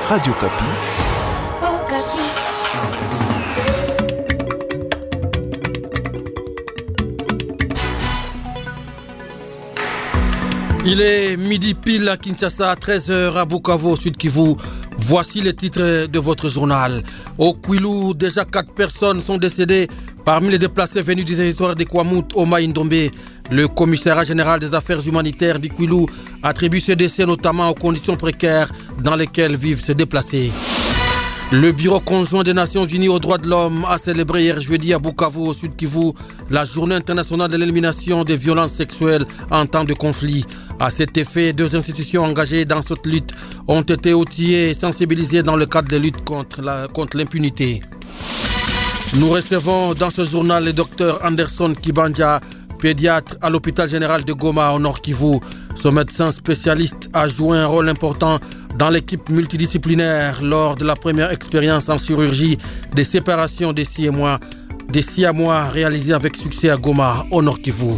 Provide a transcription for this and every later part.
Radio Kapi. Il est midi pile à Kinshasa, 13h à Bukavu, Sud Kivu. Voici les titres de votre journal. Au Kwilu, déjà 4 personnes sont décédées parmi les déplacés venus du territoire de Kwamut au Maïndombe. Le commissariat général des affaires humanitaires du Kwilu attribue ces décès notamment aux conditions précaires dans lesquelles vivent ces déplacés. Le Bureau conjoint des Nations Unies aux droits de l'homme a célébré hier jeudi à Bukavu, au Sud Kivu, la journée internationale de l'élimination des violences sexuelles en temps de conflit. À cet effet, 2 institutions engagées dans cette lutte ont été outillées et sensibilisées dans le cadre de lutte contre l'impunité. Nous recevons dans ce journal le docteur Anderson Kibanja, pédiatre à l'hôpital général de Goma au Nord Kivu. Ce médecin spécialiste a joué un rôle important dans l'équipe multidisciplinaire lors de la première expérience en chirurgie des séparations des Siamois réalisée avec succès à Goma au Nord Kivu.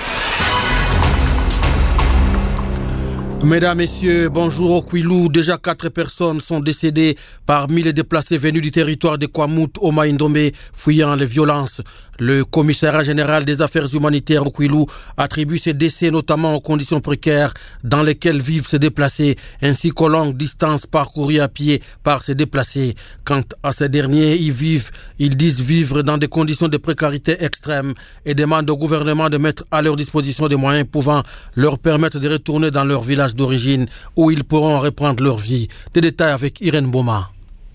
Mesdames, Messieurs, bonjour au Kwilu. Déjà 4 personnes sont décédées parmi les déplacés venus du territoire de Kwamut au Maïndombe, fuyant les violences. Le commissariat général des affaires humanitaires au Kwilu attribue ces décès notamment aux conditions précaires dans lesquelles vivent ces déplacés, ainsi qu'aux longues distances parcourues à pied par ces déplacés. Quant à ces derniers, ils disent vivre dans des conditions de précarité extrême et demandent au gouvernement de mettre à leur disposition des moyens pouvant leur permettre de retourner dans leur village d'origine où ils pourront reprendre leur vie. Des détails avec Irène Boma.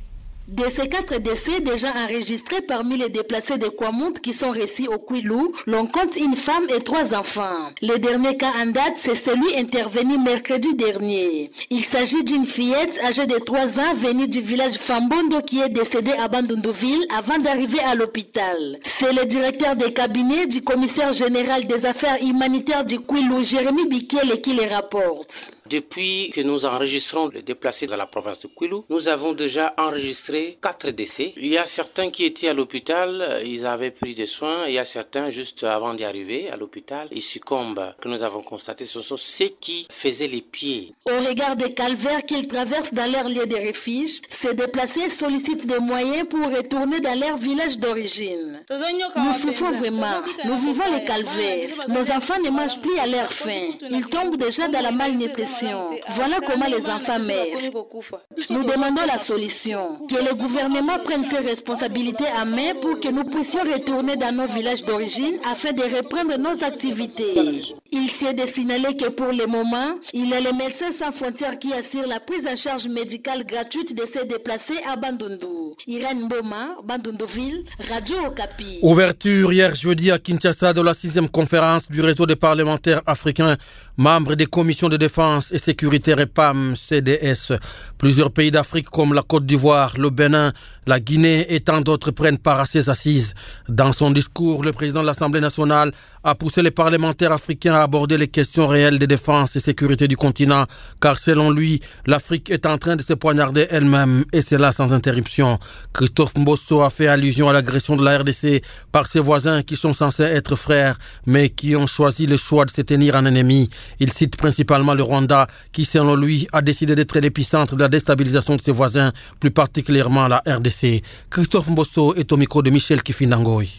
De ces 4 décès déjà enregistrés parmi les déplacés de Kwamut qui sont récits au Kwilu, l'on compte une femme et 3 enfants. Le dernier cas en date, c'est celui intervenu mercredi dernier. Il s'agit d'une fillette âgée de 3 ans venue du village Fambondo qui est décédée à Bandunduville avant d'arriver à l'hôpital. C'est le directeur de cabinet du commissaire général des affaires humanitaires du Kwilu, Jérémy Bikele, qui les rapporte. Depuis que nous enregistrons les déplacés dans la province de Kwilu, nous avons déjà enregistré 4 décès. Il y a certains qui étaient à l'hôpital, ils avaient pris des soins. Il y a certains, juste avant d'y arriver à l'hôpital, ils succombent. Que nous avons constaté, ce sont ceux qui faisaient les pieds. Au regard des calvaires qu'ils traversent dans leur lieu de refuge, ces déplacés sollicitent des moyens pour retourner dans leur village d'origine. Nous souffrons vraiment. Nous vivons les calvaires. Nos enfants ne mangent plus à leur faim. Ils tombent déjà dans la malnutrition. Voilà comment les enfants meurent. Nous demandons la solution, que le gouvernement prenne ses responsabilités en main pour que nous puissions retourner dans nos villages d'origine afin de reprendre nos activités. Il s'est de signaler que pour le moment, il y a les médecins sans frontières qui assurent la prise en charge médicale gratuite de ces déplacés à Bandundu. Irène Boma, Bandunduville, Radio Okapi. Ouverture hier jeudi à Kinshasa de la 6e conférence du réseau des parlementaires africains, membres des commissions de défense et sécurité REPAM, CDS. Plusieurs pays d'Afrique comme la Côte d'Ivoire, le Bénin, la Guinée et tant d'autres prennent part à ces assises. Dans son discours, le président de l'Assemblée nationale a poussé les parlementaires africains à aborder les questions réelles de défense et sécurité du continent, car selon lui, l'Afrique est en train de se poignarder elle-même, et cela sans interruption. Christophe Mbosso a fait allusion à l'agression de la RDC par ses voisins qui sont censés être frères, mais qui ont choisi le choix de se tenir en ennemi. Il cite principalement le Rwanda, qui selon lui a décidé d'être l'épicentre de la déstabilisation de ses voisins, plus particulièrement la RDC. Christophe Mbosso est au micro de Michel Kifindangoy.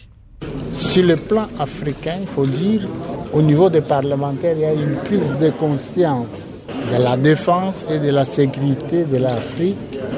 Sur le plan africain, il faut dire, au niveau des parlementaires, il y a une prise de conscience de la défense et de la sécurité de l'Afrique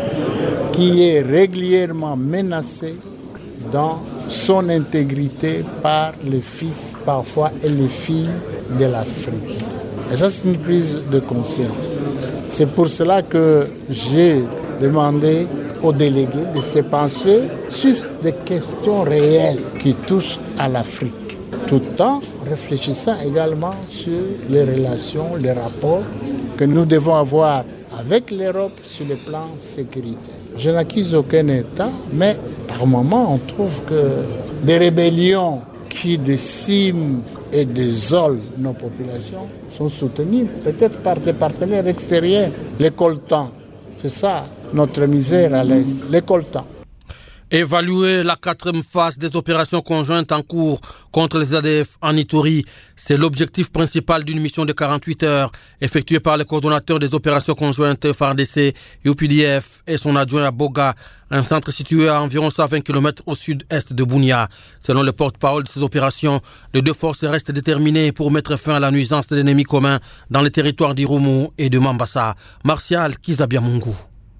qui est régulièrement menacée dans son intégrité par les fils parfois et les filles de l'Afrique. Et ça, c'est une prise de conscience. C'est pour cela que j'ai demandé aux délégués de se pencher sur des questions réelles qui touchent à l'Afrique, tout en réfléchissant également sur les relations, les rapports que nous devons avoir avec l'Europe sur le plan sécuritaire. Je n'accuse aucun État, mais par moments, on trouve que des rébellions qui déciment et désolent nos populations sont soutenues peut-être par des partenaires extérieurs. Les coltans, c'est ça notre misère à l'Est, les coltans. Évaluer la 4e phase des opérations conjointes en cours contre les ADF en Ituri, c'est l'objectif principal d'une mission de 48 heures effectuée par le coordonnateur des opérations conjointes FARDC, UPDF et son adjoint à Boga, un centre situé à environ 120 km au sud-est de Bunia. Selon le porte-parole de ces opérations, les deux forces restent déterminées pour mettre fin à la nuisance de l'ennemi commun dans les territoires d'Irumu et de Mambasa. Martial Kizabiamungu.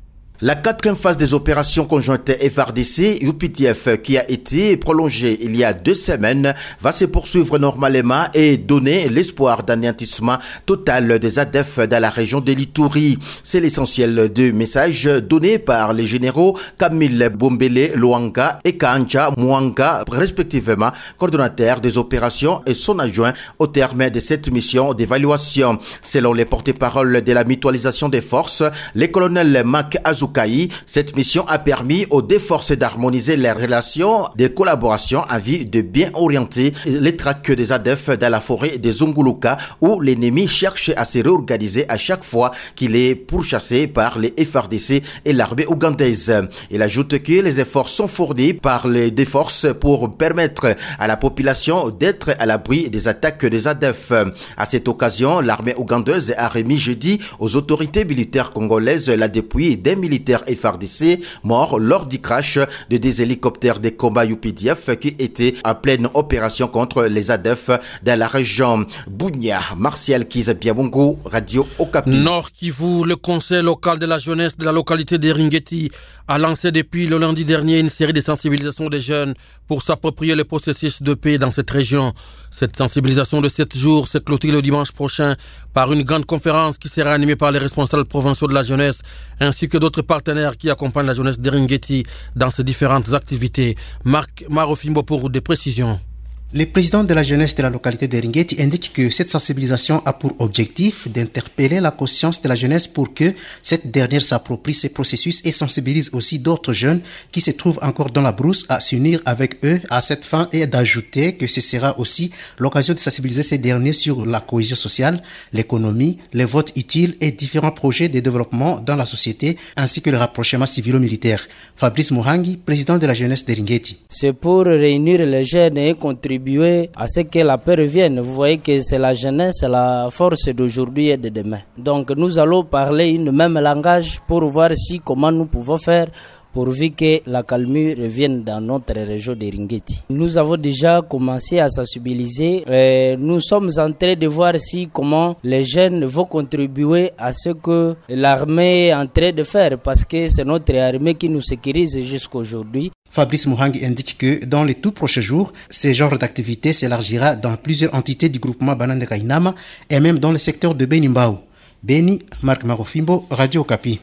La 4e phase des opérations conjointes FARDC UPDF qui a été prolongée il y a 2 semaines va se poursuivre normalement et donner l'espoir d'anéantissement total des ADF dans la région de l'Ituri. C'est l'essentiel du message donné par les généraux Camille Bombele Luanga et Kanja Mwanga, respectivement coordonnateurs des opérations et son adjoint au terme de cette mission d'évaluation. Selon les porte-paroles de la mutualisation des forces, les colonels Mak Azuka, cette mission a permis aux deux forces d'harmoniser les relations de collaboration en vue de bien orienter les traques des ADF dans la forêt de Zunguluka où l'ennemi cherche à se réorganiser à chaque fois qu'il est pourchassé par les FARDC et l'armée ougandaise. Il ajoute que les efforts sont fournis par les deux forces pour permettre à la population d'être à l'abri des attaques des ADF. À cette occasion, l'armée ougandaise a remis jeudi aux autorités militaires congolaises la dépouille d'un militaire FARDC mort lors du crash de des hélicoptères de combat UPDF qui étaient en pleine opération contre les ADF dans la région. Bunia, Martial Kizabiamungu, Radio Okapi. Nord Kivu, le conseil local de la jeunesse de la localité de Ringeti a lancé depuis le lundi dernier une série de sensibilisations des jeunes pour s'approprier le processus de paix dans cette région. Cette sensibilisation de 7 jours se clôture le dimanche prochain par une grande conférence qui sera animée par les responsables provinciaux de la jeunesse ainsi que d'autres partenaires qui accompagnent la jeunesse de Ringeti dans ses différentes activités. Marc Marofimbo pour des précisions. Le président de la jeunesse de la localité de Ringeti indique que cette sensibilisation a pour objectif d'interpeller la conscience de la jeunesse pour que cette dernière s'approprie ces processus et sensibilise aussi d'autres jeunes qui se trouvent encore dans la brousse à s'unir avec eux à cette fin et d'ajouter que ce sera aussi l'occasion de sensibiliser ces derniers sur la cohésion sociale, l'économie, les votes utiles et différents projets de développement dans la société ainsi que le rapprochement civilo-militaire. Fabrice Mohangi, président de la jeunesse de Ringeti. C'est pour réunir les jeunes et contribuer à ce que la paix revienne. Vous voyez que c'est la jeunesse, c'est la force d'aujourd'hui et de demain. Donc nous allons parler une même langage pour voir comment nous pouvons faire pourvu que la calmie revienne dans notre région de Ringeti. Nous avons déjà commencé à sensibiliser et nous sommes en train de voir comment les jeunes vont contribuer à ce que l'armée est en train de faire parce que c'est notre armée qui nous sécurise jusqu'à aujourd'hui. Fabrice Mohangi indique que dans les tout prochains jours, ce genre d'activité s'élargira dans plusieurs entités du groupement Banane Kainama et même dans le secteur de Benimbao. Beni, Marc Marofimbo, Radio Okapi.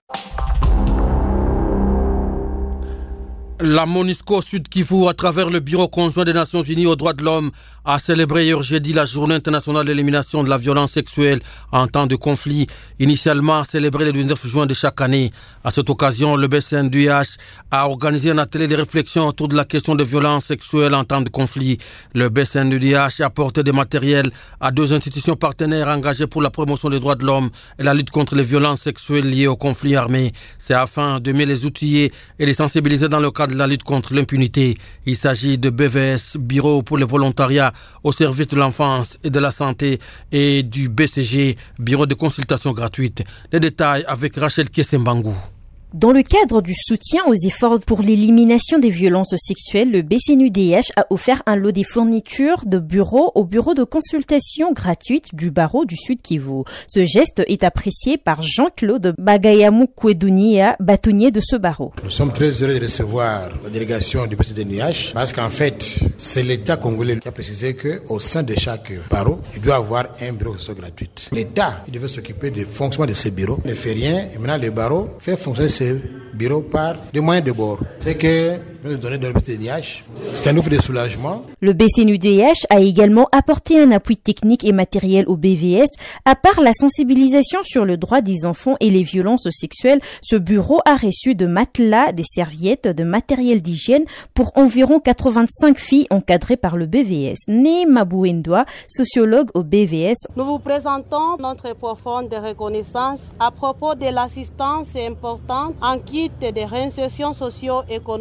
La MONUSCO Sud Kivu, à travers le Bureau conjoint des Nations Unies aux droits de l'homme, a célébré hier jeudi la journée internationale d'élimination de la violence sexuelle en temps de conflit, initialement célébrée le 19 juin de chaque année. À cette occasion, le BCNUDH a organisé un atelier de réflexion autour de la question de violence sexuelle en temps de conflit. Le BCNUDH a apporté des matériels à 2 institutions partenaires engagées pour la promotion des droits de l'homme et la lutte contre les violences sexuelles liées au conflit armé. C'est afin de mieux les outiller et les sensibiliser dans le cadre de la lutte contre l'impunité. Il s'agit de BVS, Bureau pour le volontariat au service de l'enfance et de la santé, et du BCG, Bureau de consultation gratuite. Les détails avec Rachel Kiesembangou. Dans le cadre du soutien aux efforts pour l'élimination des violences sexuelles, le BCNUDH a offert un lot des fournitures de bureaux au bureau de consultation gratuite du barreau du Sud Kivu. Ce geste est apprécié par Jean-Claude Bagayamou Kwedunia, bâtonnier de ce barreau. Nous sommes très heureux de recevoir la délégation du BCNUDH parce qu'en fait, c'est l'État congolais qui a précisé qu'au sein de chaque barreau, il doit avoir un bureau de consultation gratuite. L'État, il devait s'occuper du fonctionnement de ces bureaux. Il ne fait rien et maintenant le barreau fait fonctionner ce bureau par des moyens de bord. C'est que nous donnons dans le BCNUDH. C'est un offre de soulagement. Le BCNUDH a également apporté un appui technique et matériel au BVS. À part la sensibilisation sur le droit des enfants et les violences sexuelles, ce bureau a reçu de matelas, des serviettes, de matériel d'hygiène pour environ 85 filles encadrées par le BVS. Né Mabouendoa, sociologue au BVS. Nous vous présentons notre profonde reconnaissance à propos de l'assistance importante en kit de réinsertion socio-économique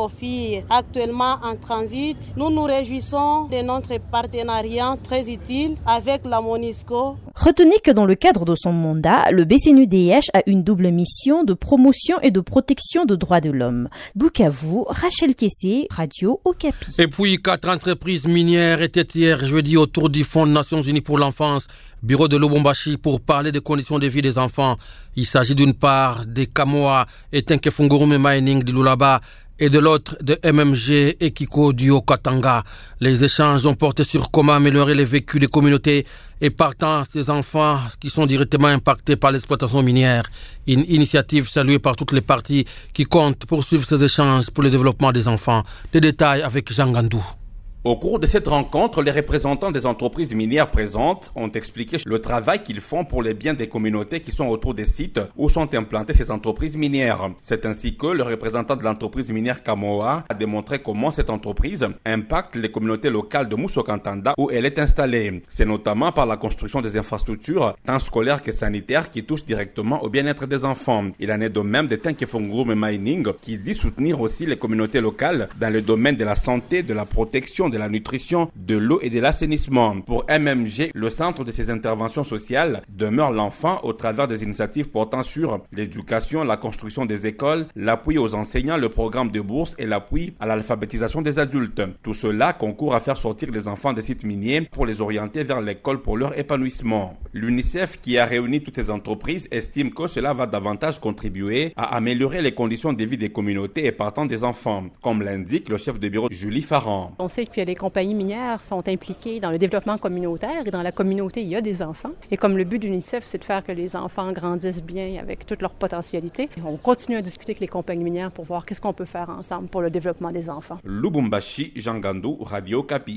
filles actuellement en transit. Nous nous réjouissons de notre partenariat très utile avec la MONUSCO. Retenez que dans le cadre de son mandat, le BCNUDH a une double mission de promotion et de protection des droits de l'homme. Bukavu, Rachel Kessé, Radio Okapi. Et puis 4 entreprises minières étaient hier jeudi autour du Fonds des Nations Unies pour l'enfance, bureau de Lubumbashi, pour parler des conditions de vie des enfants. Il s'agit d'une part des Kamoa et Tenkefungurume Mining du Lulaba et de l'autre de MMG et Kiko du Haut-Katanga. Les échanges ont porté sur comment améliorer les vécus des communautés et partant ces enfants qui sont directement impactés par l'exploitation minière. Une initiative saluée par toutes les parties qui comptent poursuivre ces échanges pour le développement des enfants. Les détails avec Jean Gandou. Au cours de cette rencontre, les représentants des entreprises minières présentes ont expliqué le travail qu'ils font pour les biens des communautés qui sont autour des sites où sont implantées ces entreprises minières. C'est ainsi que le représentant de l'entreprise minière Kamoa a démontré comment cette entreprise impacte les communautés locales de Musokantanda où elle est installée. C'est notamment par la construction des infrastructures, tant scolaires que sanitaires, qui touchent directement au bien-être des enfants. Il en est de même de Tenkefungurume Mining qui dit soutenir aussi les communautés locales dans le domaine de la santé, de la protection, de la nutrition, de l'eau et de l'assainissement. Pour MMG, le centre de ces interventions sociales demeure l'enfant au travers des initiatives portant sur l'éducation, la construction des écoles, l'appui aux enseignants, le programme de bourse et l'appui à l'alphabétisation des adultes. Tout cela concourt à faire sortir les enfants des sites miniers pour les orienter vers l'école pour leur épanouissement. L'UNICEF, qui a réuni toutes ces entreprises, estime que cela va davantage contribuer à améliorer les conditions de vie des communautés et partant des enfants, comme l'indique le chef de bureau Julie Farran. On sait que les compagnies minières sont impliquées dans le développement communautaire et dans la communauté, il y a des enfants. Et comme le but de l'UNICEF, c'est de faire que les enfants grandissent bien avec toute leur potentialité, on continue à discuter avec les compagnies minières pour voir qu'est-ce qu'on peut faire ensemble pour le développement des enfants. Lubumbashi, Jean Gandou, Radio Okapi.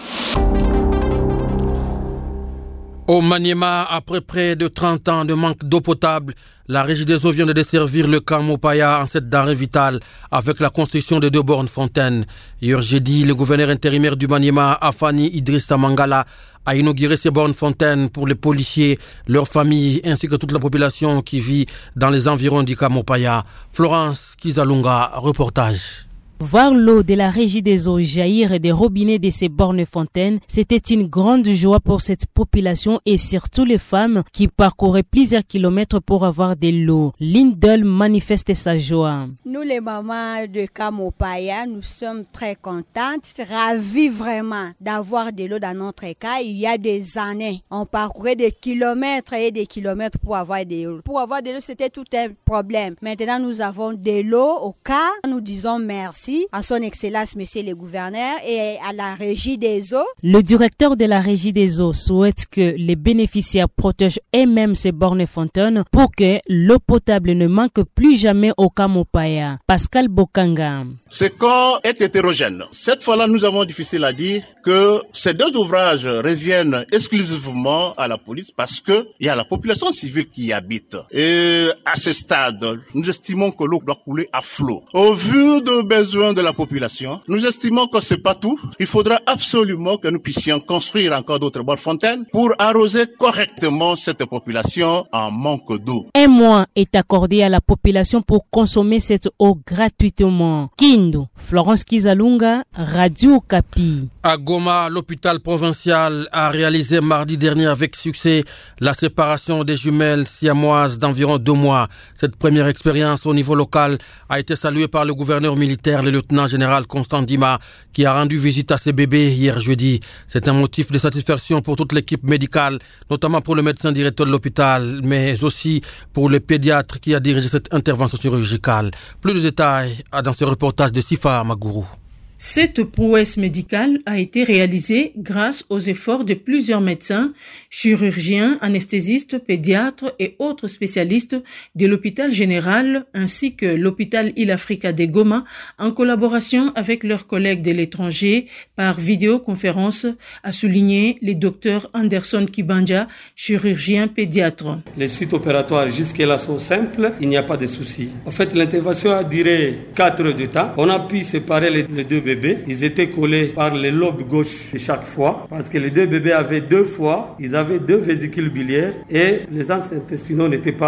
Au Maniema, après près de 30 ans de manque d'eau potable, la Régie des eaux vient de desservir le camp Mopaya en cette denrée vitale avec la construction de 2 bornes fontaines. Hier jeudi, le gouverneur intérimaire du Maniema, Afani Idrissa Mangala, a inauguré ces bornes fontaines pour les policiers, leurs familles ainsi que toute la population qui vit dans les environs du camp Mopaya. Florence Kizalunga, reportage. Voir l'eau de la Régie des eaux jaillir des robinets de ces bornes fontaines, c'était une grande joie pour cette population et surtout les femmes qui parcouraient plusieurs kilomètres pour avoir de l'eau. Lindel manifeste sa joie. Nous les mamans de Kamopaya, nous sommes très contentes, ravies vraiment d'avoir de l'eau dans notre cas. Il y a des années, on parcourait des kilomètres et des kilomètres pour avoir de l'eau. Pour avoir de l'eau, c'était tout un problème. Maintenant, nous avons de l'eau au cas. Nous disons merci à son excellence monsieur le gouverneur et à la Régie des eaux. Le directeur de la Régie des eaux souhaite que les bénéficiaires protègent eux-mêmes ces bornes fontaines pour que l'eau potable ne manque plus jamais au Kamopaya. Pascal Bokanga. Ce corps est hétérogène. Cette fois-là, nous avons difficile à dire que ces 2 ouvrages reviennent exclusivement à la police parce que il y a la population civile qui y habite. Et à ce stade, nous estimons que l'eau doit couler à flot. Au vu de besoins de la population, nous estimons que c'est pas tout. Il faudra absolument que nous puissions construire encore d'autres bornes fontaines pour arroser correctement cette population en manque d'eau. 1 mois est accordé à la population pour consommer cette eau gratuitement. Kindu, Florence Kizalunga, Radio Okapi. À Goma, l'hôpital provincial a réalisé mardi dernier avec succès la séparation des jumelles siamoises d'environ 2 mois. Cette première expérience au niveau local a été saluée par le gouverneur militaire, le lieutenant-général Constant Dima, qui a rendu visite à ces bébés hier jeudi. C'est un motif de satisfaction pour toute l'équipe médicale, notamment pour le médecin directeur de l'hôpital, mais aussi pour le pédiatre qui a dirigé cette intervention chirurgicale. Plus de détails dans ce reportage de Sifa Magourou. Cette prouesse médicale a été réalisée grâce aux efforts de plusieurs médecins, chirurgiens, anesthésistes, pédiatres et autres spécialistes de l'hôpital général ainsi que l'hôpital Il-Africa de Goma en collaboration avec leurs collègues de l'étranger par vidéoconférence, a souligné le docteur Anderson Kibanja, chirurgien pédiatre. Les suites opératoires jusque-là sont simples, il n'y a pas de soucis. En fait, l'intervention a duré 4 heures de temps. On a pu séparer les 2 bébés. Ils étaient collés par le lobe gauche de chaque foie parce que les 2 bébés avaient 2 foies, ils avaient 2 vésicules biliaires et les os intestinaux n'étaient pas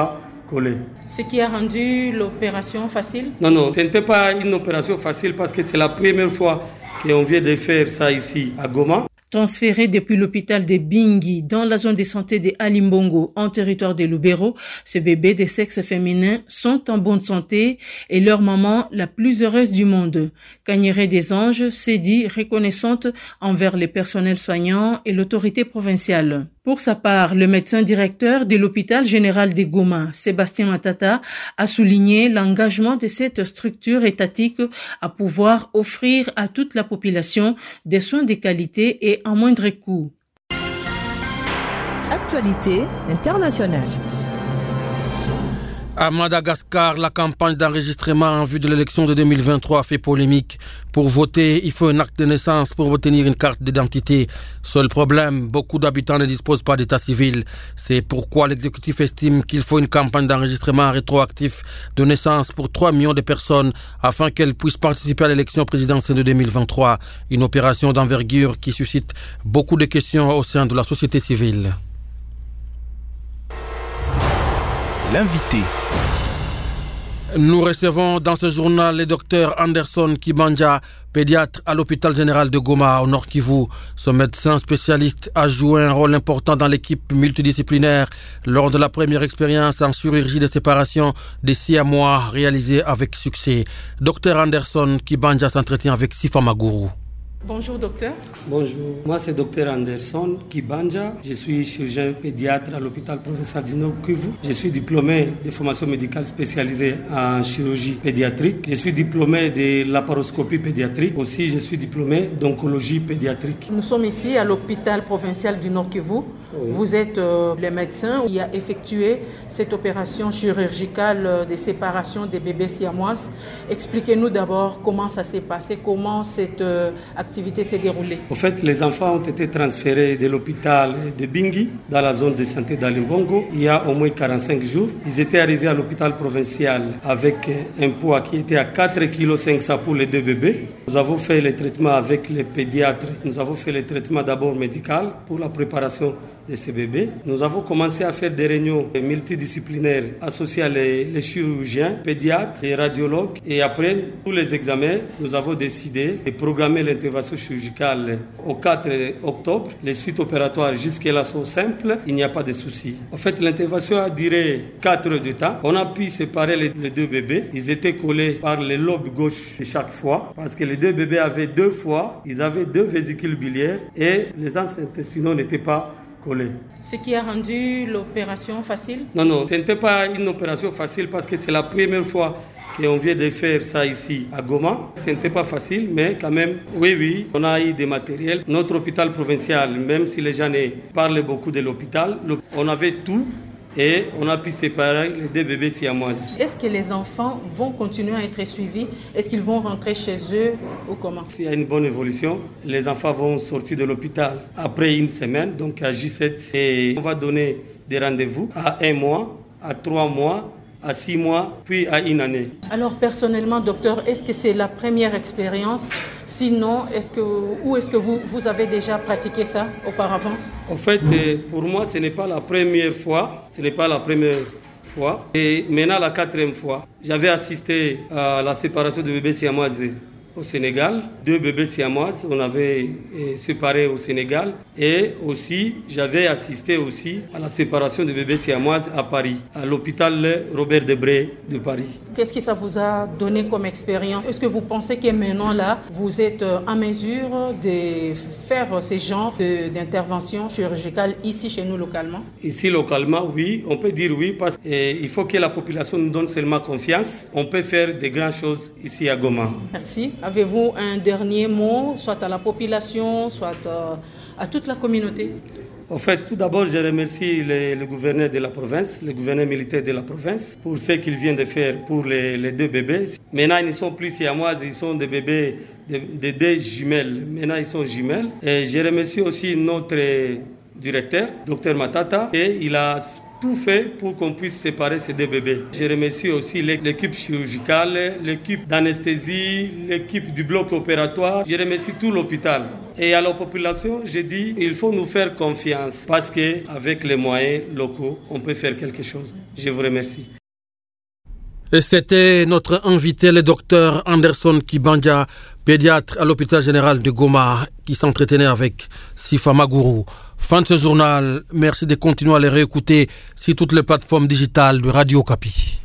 collés. Ce qui a rendu l'opération facile? Non, ce n'était pas une opération facile parce que c'est la première fois qu'on vient de faire ça ici à Goma. Transférés depuis l'hôpital de Bingui dans la zone de santé de Alimbongo en territoire de Lubero, ces bébés de sexe féminin sont en bonne santé et leur maman la plus heureuse du monde. Kanyere des Anges s'est dit reconnaissante envers les personnels soignants et l'autorité provinciale. Pour sa part, le médecin directeur de l'hôpital général de Goma, Sébastien Matata, a souligné l'engagement de cette structure étatique à pouvoir offrir à toute la population des soins de qualité et à moindre coût. Actualité internationale. À Madagascar, la campagne d'enregistrement en vue de l'élection de 2023 fait polémique. Pour voter, il faut un acte de naissance pour obtenir une carte d'identité. Seul problème, beaucoup d'habitants ne disposent pas d'état civil. C'est pourquoi l'exécutif estime qu'il faut une campagne d'enregistrement rétroactif de naissance pour 3 millions de personnes afin qu'elles puissent participer à l'élection présidentielle de 2023. Une opération d'envergure qui suscite beaucoup de questions au sein de la société civile. L'invité. Nous recevons dans ce journal le docteur Anderson Kibanja, pédiatre à l'hôpital général de Goma au Nord Kivu. Ce médecin spécialiste a joué un rôle important dans l'équipe multidisciplinaire lors de la première expérience en chirurgie de séparation des siamois réalisée avec succès. Docteur Anderson Kibanja s'entretient avec Sifa Maguru. Bonjour docteur. Bonjour, moi c'est docteur Anderson Kibanja. Je suis chirurgien pédiatre à l'hôpital provincial du Nord Kivu. Je suis diplômé de formation médicale spécialisée en chirurgie pédiatrique. Je suis diplômé de laparoscopie pédiatrique. Aussi, je suis diplômé d'oncologie pédiatrique. Nous sommes ici à l'hôpital provincial du Nord Kivu. Oui. Vous êtes le médecin qui a effectué cette opération chirurgicale de séparation des bébés siamoises. Expliquez-nous d'abord comment ça s'est passé, comment cette activité s'est déroulée. En fait, les enfants ont été transférés de l'hôpital de Bingui dans la zone de santé d'Alimbongo il y a au moins 45 jours. Ils étaient arrivés à l'hôpital provincial avec un poids qui était à 4,5 kg pour les 2 bébés. Nous avons fait les traitements avec les pédiatres. Nous avons fait les traitements d'abord médical pour la préparation de ces bébés. Nous avons commencé à faire des réunions multidisciplinaires associées à les chirurgiens, pédiatres et radiologues. Et après tous les examens, nous avons décidé de programmer l'intervention chirurgicale au 4 octobre. Les suites opératoires jusqu'à-là sont simples, il n'y a pas de soucis. En fait, l'intervention a duré 4 heures de temps. On a pu séparer les 2 bébés. Ils étaient collés par le lobe gauche de chaque foie parce que les 2 bébés avaient 2 foies, ils avaient 2 vésicules biliaires et les anses intestinaux n'étaient pas collés. Ce qui a rendu l'opération facile? Non, ce n'était pas une opération facile parce que c'est la première fois qu'on vient de faire ça ici à Goma. Ce n'était pas facile, mais quand même, oui, on a eu des matériels. Notre hôpital provincial, même si les gens parlent beaucoup de l'hôpital, on avait tout. Et on a pu séparer les 2 bébés siamoises. Est-ce que les enfants vont continuer à être suivis? Est-ce qu'ils vont rentrer chez eux ou comment? S'il y a une bonne évolution, les enfants vont sortir de l'hôpital après une semaine, donc à J7. Et on va donner des rendez-vous à 1 mois, à 3 mois, à 6 mois, puis à 1 année. Alors personnellement, docteur, est-ce que c'est la première expérience? Sinon, où est-ce que vous avez déjà pratiqué ça auparavant? En fait, pour moi, ce n'est pas la première fois. Et maintenant, la 4e fois. J'avais assisté à la séparation de bébés siamoises au Sénégal. 2 bébés siamoises, on avait séparé au Sénégal. Et aussi, j'avais assisté aussi à la séparation de bébés siamoises à Paris, à l'hôpital Robert Debré de Paris. Qu'est-ce que ça vous a donné comme expérience? Est-ce que vous pensez que maintenant, là, vous êtes en mesure de faire ces genres d'interventions chirurgicales ici, chez nous, localement? Ici, localement, oui. On peut dire oui, parce qu'il faut que la population nous donne seulement confiance. On peut faire de grandes choses ici à Goma. Merci. Avez-vous un dernier mot, soit à la population, soit à toute la communauté? En fait, tout d'abord, je remercie le gouverneur de la province, le gouverneur militaire de la province, pour ce qu'il vient de faire pour les 2 bébés. Maintenant, ils ne sont plus siamoises, ils sont des bébés, des 2 jumelles. Maintenant, ils sont jumelles. Et je remercie aussi notre directeur, Dr Matata, et il a tout fait pour qu'on puisse séparer ces 2 bébés. Je remercie aussi l'équipe chirurgicale, l'équipe d'anesthésie, l'équipe du bloc opératoire. Je remercie tout l'hôpital. Et à la population, je dis, il faut nous faire confiance parce qu'avec les moyens locaux, on peut faire quelque chose. Je vous remercie. Et c'était notre invité, le docteur Anderson Kibanja, pédiatre à l'hôpital général de Goma, qui s'entretenait avec Sifa Magourou. Fin de ce journal. Merci de continuer à les réécouter sur toutes les plateformes digitales de Radio Okapi.